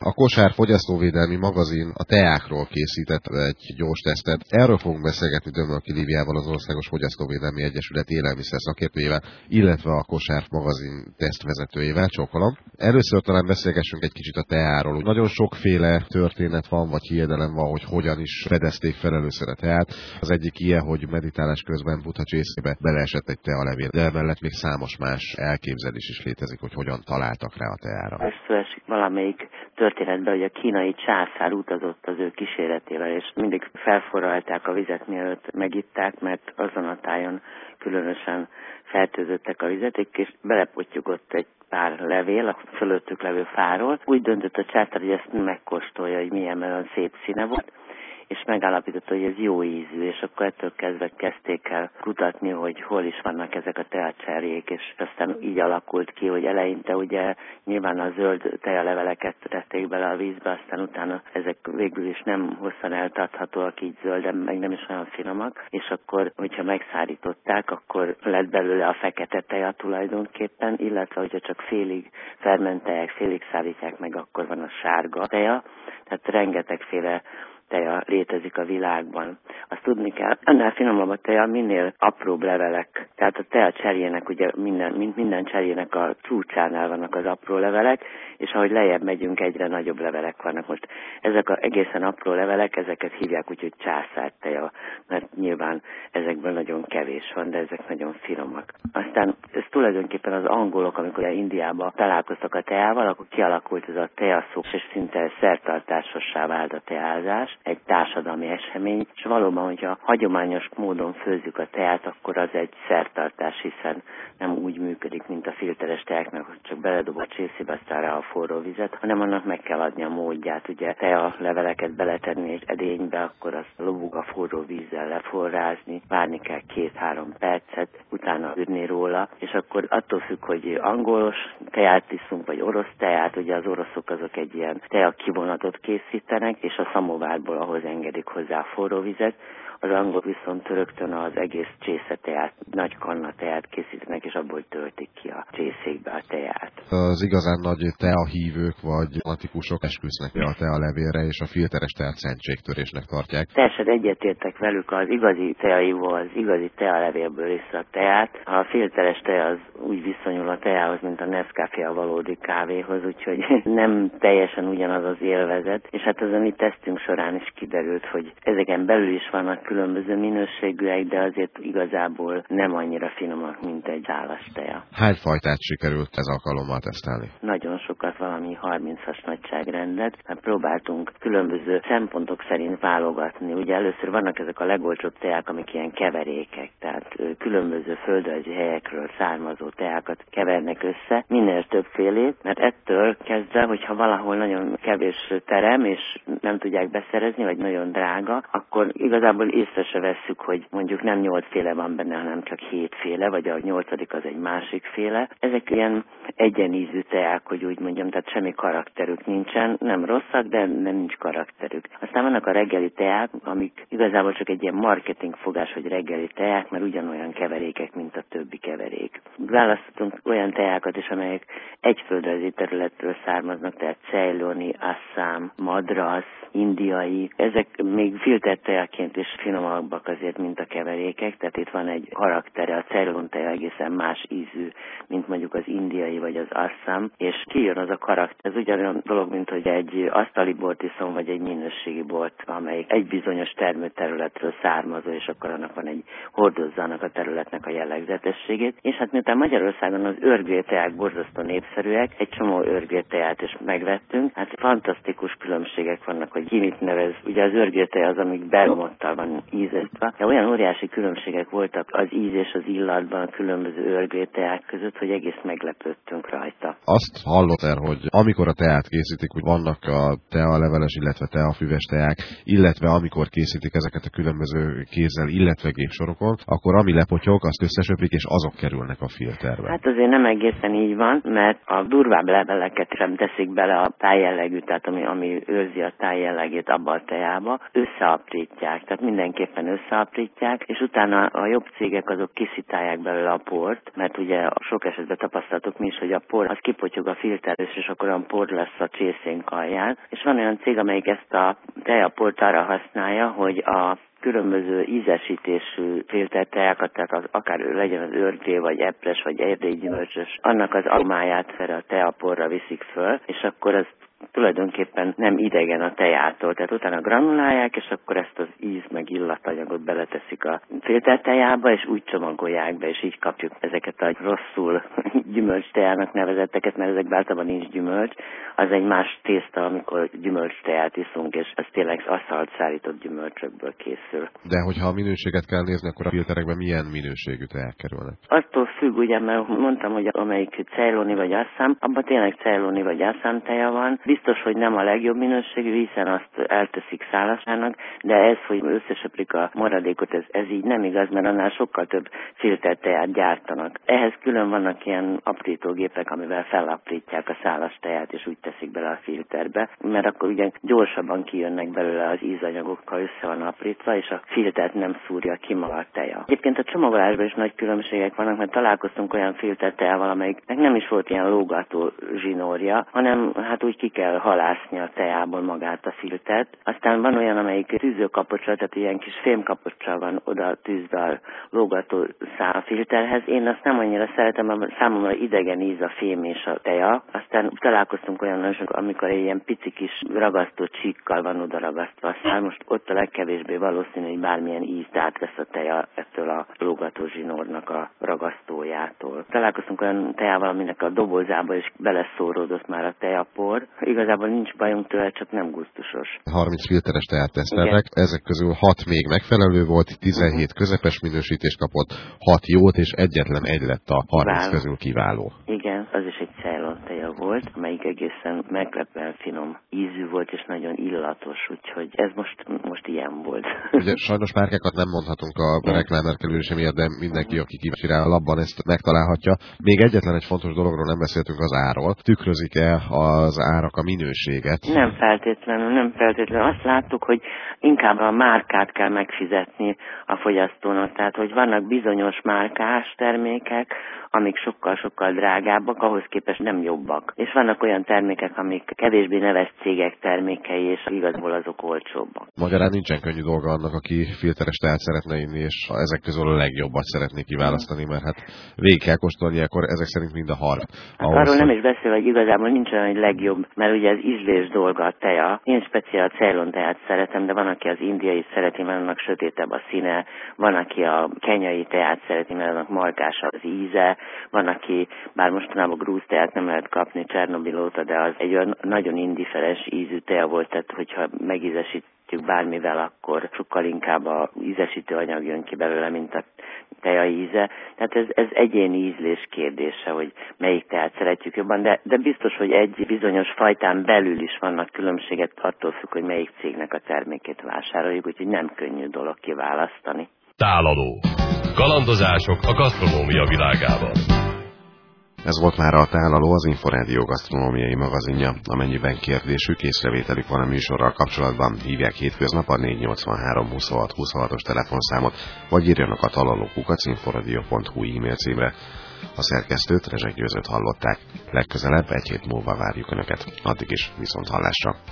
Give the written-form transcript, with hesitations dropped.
A Kosár fogyasztóvédelmi magazin a teákról készített egy gyors tesztet. Erről fogunk beszélgetni Dömölki Líviával, az Országos Fogyasztóvédelmi Egyesület élelmiszer szakértőjével, illetve a Kosár magazin tesztvezetőjével. Csókolom. Először talán beszélgessünk egy kicsit a teáról. Nagyon sokféle történet van, vagy hiedelem van, hogy hogyan is fedezték fel először a teát. Az egyik ilyen, hogy meditálás közben Buddha csészébe beleesett egy tealevél, de emellett még számos más elképzelés is létezik, hogy hogyan találtak rá a teára. Esik valamelyik történetben, hogy a kínai császár utazott az ő kíséretével, és mindig felforralták a vizet, mielőtt megitták, mert azon a tájon különösen fertőzöttek a vizeték, és belepottyogott egy pár levél a fölöttük levő fáról. Úgy döntött a császár, hogy ezt megkóstolja, hogy milyen olyan szép színe volt, és megállapította, hogy ez jó ízű, és akkor ettől kezdve kezdték el kutatni, hogy hol is vannak ezek a teacserjék, és aztán így alakult ki, hogy eleinte ugye nyilván a zöld tealeveleket tették bele a vízbe, aztán utána ezek végül is nem hosszan eltarthatóak így zölden, meg nem is olyan finomak, és akkor, hogyha megszárították, akkor lett belőle a fekete teja tulajdonképpen, illetve hogyha csak félig fermentálják, félig szárítják meg, akkor van a sárga teja, tehát rengetegféle teja létezik a világban. Azt tudni kell, annál finomabb a teja, minél apróbb levelek. Tehát a tea cserjének, ugye minden cserjének a csúcsánál vannak az apró levelek, és ahogy lejjebb megyünk, egyre nagyobb levelek vannak. Most ezek az egészen apró levelek, ezeket hívják úgy, hogy császárteja, mert nyilván ezekből nagyon kevés van, de ezek nagyon finomak. Aztán ez tulajdonképpen az angolok, amikor Indiában találkoztak a teával, akkor kialakult ez a teaszó, és szinte szertartásossá vált a teázás, egy társadalmi esemény, és valóban, hogyha hagyományos módon főzzük a teát, akkor az egy szertartás, hiszen nem úgy működik, mint a filteres teáknak, hogy csak beledob a csészébe, aztán rá a forró vizet, hanem annak meg kell adni a módját. Ugye tea leveleket beletenni egy edénybe, akkor azt lobog a forró vízzel leforrázni, várni kell 2-3 percet, utána ürni róla, és akkor attól függ, hogy angolos teát iszunk, vagy orosz teát, ugye az oroszok azok egy ilyen tea kivonatot készítenek, és a szamovárból ahhoz engedik hozzá a forró vizet, az angolok viszont rögtön az egész csészeteát, nagy kanna teát készítenek, és abból töltik ki a csészékbe a teát. Az igazán nagy teahívők vagy fanatikusok esküsznek a tealevélre, és a filteres teát szentségtörésnek tartják. Teljesen egyetértek velük, az igazi teaivó, az igazi tealevélből iszza a teát. A filteres tea az úgy viszonyul a teához, mint a Nescafé a valódi kávéhoz, úgyhogy nem teljesen ugyanaz az élvezet. És hát az a mi tesztünk során is kiderült, hogy ezeken belül is vannak különböző minőségűek, de azért igazából nem annyira finomak, mint egy szálas teja. Hány fajtát sikerült ez alkalommal tesztelni? Nagyon sokat, valami 30-as nagyságrendet. Próbáltunk különböző szempontok szerint válogatni. Ugye először vannak ezek a legolcsóbb teák, amik ilyen keverékek, tehát különböző földrajzi helyekről származó teákat kevernek össze, minél többfélét, mert ettől kezdve, hogyha valahol nagyon kevés terem, és nem tudják beszerezni, vagy nagyon drága, akkor igazából észre se vesszük, hogy mondjuk nem 8 féle van benne, hanem csak 7 féle, vagy a 8. az egy másik féle. Ezek ilyen egyenízű teák, hogy úgy mondjam, tehát semmi karakterük nincsen, nem rosszak, de nincs karakterük. Aztán vannak a reggeli teák, amik igazából csak egy ilyen marketing fogás, hogy reggeli teák, mert ugyanolyan keverékek, mint a többi keverék. Választottunk olyan teákat is, amelyek egy földrajzi területről származnak, tehát ceyloni, Asszám, Madras, indiai. Ezek még filtert tejaként is finomabbak azért, mint a keverékek, tehát itt van egy karaktere, a ceylon teja egészen más ízű, mint mondjuk az indiai vagy az Asszám, és kijön az a karakter. Ez ugyanolyan dolog, mint hogy egy asztali bort iszom, vagy egy minőségi bort, amelyik egy bizonyos termőterületről származó, és akkor annak van egy hordozza annak a területnek a jellegzetességét. És hát miután Magyarországon az örgőteák borzasztó népszerűek, egy csomó örgőteát is megvettünk. Hát fantasztikus különbségek vannak, hogy ki mit nevez. Ugye az örgőtej az, amik bergamottal van ízesztve. De olyan óriási különbségek voltak az íz és az illatban a különböző örgőteák között, hogy egész meglepődtünk rajta. Azt hallott el, hogy amikor a teát készítik, hogy vannak a tealeveles, illetve teafüves teák, illetve amikor készítik ezeket a különböző kézzel, illetve gépsorokon, akkor ami lepotyog, azt összesöprik, és azok kerülnek a filterbe. Hát azért nem egészen így van, mert a durvább leveleket sem teszik bele a tájjellegű, tehát ami őrzi a tájjellegét abba a tejába, összeaprítják, tehát mindenképpen összeaprítják, és utána a jobb cégek azok kiszitálják belőle a port, mert ugye sok esetben tapasztalatok mi is, hogy a por az kipotyog a filterről, és akkor olyan por lesz a csészénk alján. És van olyan cég, amelyik ezt a tejaport arra használja, hogy a különböző ízesítésű filtertejákat, tehát akár legyen az ördély, vagy epres, vagy erdélygyümölcsös, annak az aromáját erre a teaporra viszik föl, és akkor az tulajdonképpen nem idegen a tejától, tehát utána granulálják, és akkor ezt az íz meg illatanyagot beleteszik a filtertejába, és úgy csomagolják be, és így kapjuk ezeket a rosszul gyümölcstejának nevezetteket, mert ezekben általában nincs gyümölcs. Az egy más tészta, amikor gyümölcsteját iszunk, és ez tényleg aszalt szárított gyümölcsökből készül. De hogyha a minőséget kell nézni, akkor a filterekben milyen minőségű teák kerülnek? Attól függ, ugye, mert mondtam, hogy amelyik ceyloni vagy asszám, abban tényleg ceyloni vagy asszám teja van. Biztos, hogy nem a legjobb minőségű, hiszen azt elteszik szálasának, de ez, hogy összesöprik a maradékot, ez így nem igaz, mert annál sokkal több filterteját gyártanak. Ehhez külön vannak ilyen aprítógépek, amivel felaprítják a szálas teját, és úgy teszik bele a filterbe, mert akkor ugye gyorsabban kijönnek belőle az ízanyagokkal, össze van aprítva, és a filtert nem szúrja ki maga a teja. Egyébként a csomagolásban is nagy különbségek vannak, mert találkoztunk olyan filtertejával, amelyiknek nem is volt ilyen lógató zsinórja, hanem hát úgy ki kell halászni a tejából magát a filtert. Aztán van olyan, amelyik tűzőkapocsal, tehát ilyen kis fémkapocsal van oda tűzve a lógató szál a filterhez. Én azt nem annyira szeretem, mert számomra idegen íz a fém és a teja. Aztán találkoztunk olyan, amikor egy ilyen pici kis ragasztó csíkkal van oda ragasztva a szál. Most ott a legkevésbé valószínű, hogy bármilyen ízt átvesz a teja ettől a lógató zsinórnak a ragasztójától. Találkoztunk olyan tejával, aminek a dobozába is beleszóródott már a tejapor. Igazából nincs bajunk tőle, csak nem gusztusos. 30 filteres teát tesztelnek, ezek közül 6 még megfelelő volt, 17 közepes minősítést kapott, 6 jót, és egyetlen egy lett a 30 közül kiváló. Igen, az is egy Ceylon teja volt, amelyik egészen meglepően finom ízű volt, és nagyon illatos, úgyhogy ez most ilyen volt. Ugye sajnos márkákat nem mondhatunk a reklámerkelőse miatt, de mindenki, aki kíváncsi rá a labban, ezt megtalálhatja. Még egyetlen egy fontos dologról nem beszéltünk, az árról. Tükrözik-e az árak a minőséget? Nem feltétlenül. Azt láttuk, hogy inkább a márkát kell megfizetni a fogyasztónak, tehát hogy vannak bizonyos márkás termékek, amik sokkal-sokkal drágábbak, ahhoz képest nem jobbak. És vannak olyan termékek, amik kevésbé neves cégek termékei, és igazából azok olcsóbbak. Magyarán nincsen könnyű dolga annak, aki filteres teát szeretne inni, és ezek közül a legjobbat szeretné kiválasztani, mert hát végig kell kóstolni, akkor ezek szerint mind a harc. Arról nem is beszél, hogy igazából nincs olyan, hogy legjobb, mert ugye ez ízlés dolga a teja. Én speciál a Ceylon teát szeretem, de van, aki az indiai szereti, mert annak sötétebb a színe, van, aki a kenyai teát szereti, mert annak markás az íze, van, aki, bár mostanában grúz teát nem lehet kapni Csernobil óta, de az egy olyan nagyon indiferens ízű teja volt, tehát hogyha megízesítjük bármivel, akkor sokkal inkább a ízesítő anyag jön ki belőle, mint a teja íze. Tehát ez egyéni ízlés kérdése, hogy melyik teát szeretjük jobban, de biztos, hogy egy bizonyos fajtán belül is vannak különbségek, attól függ, hogy melyik cégnek a termékét vásároljuk, úgyhogy nem könnyű dolog kiválasztani. Tálaló. Kalandozások a gasztronómia világában. Ez volt már a Tálaló, az Inforádió gasztronómiai magazinja. Amennyiben kérdésük, észrevételük van a műsorral kapcsolatban, hívják hétköznap a 483 26 26-os telefonszámot, vagy írjanak a talaló@inforadio.hu e-mail címre. A szerkesztőt, Rezsek Győzőt hallották. Legközelebb egy hét múlva várjuk Önöket. Addig is viszonthallásra.